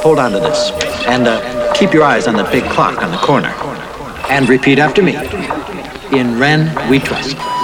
hold on to this. And keep your eyes on the big clock on the corner. And repeat after me. In Ren, we trust.